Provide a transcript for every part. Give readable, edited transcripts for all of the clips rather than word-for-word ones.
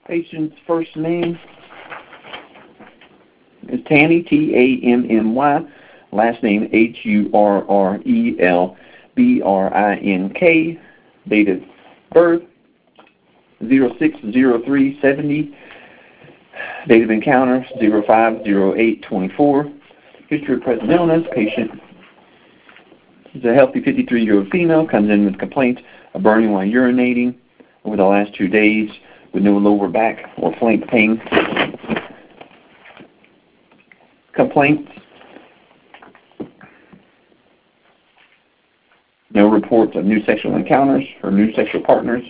Patient's first name is Tammy, Tammy. Last name Hurrelbrink. Date of birth 06/03/70. Date of encounter 05/08/24. History of present illness. Patient is a healthy 53-year-old female. Comes in with complaints of burning while urinating over the last 2 days with no lower back or flank pain. Complaints. No reports of new sexual encounters or new sexual partners.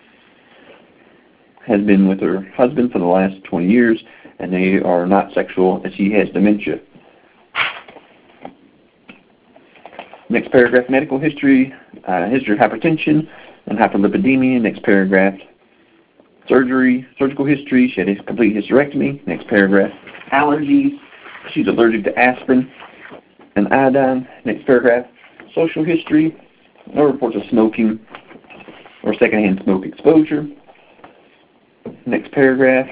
Has been with her husband for the last 20 years, and they are not sexual as he has dementia. Next paragraph, medical history, history of hypertension and hyperlipidemia. Next paragraph, surgical history. She had a complete hysterectomy. Next paragraph, allergies. She's allergic to aspirin and iodine. Next paragraph, social history. No reports of smoking or secondhand smoke exposure. Next paragraph,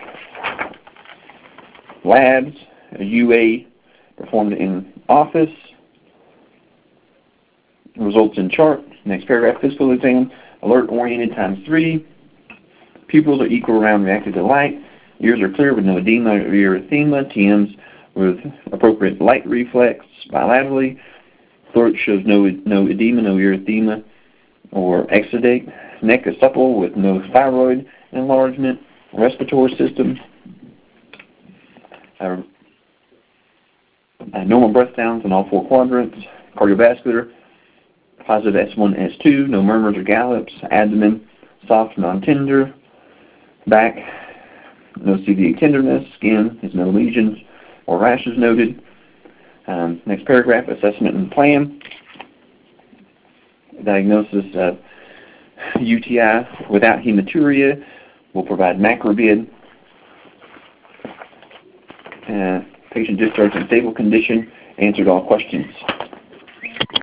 labs, a UA performed in office. Results in chart. Next paragraph, physical exam, alert oriented ×3. Pupils are equal round reactive to light. Ears are clear with no edema or erythema. TMs with appropriate light reflex bilaterally. Throat shows no edema, no erythema or exudate. Neck is supple with no thyroid enlargement. Respiratory system, normal breath sounds in all 4 quadrants. Cardiovascular, positive S1, S2, no murmurs or gallops. Abdomen, soft, non-tender. Back, no CVA tenderness. Skin is no lesions or rashes noted. Next paragraph, assessment and plan. Diagnosis of UTI without hematuria. We'll provide macrobid. Patient discharged in stable condition. Answered all questions.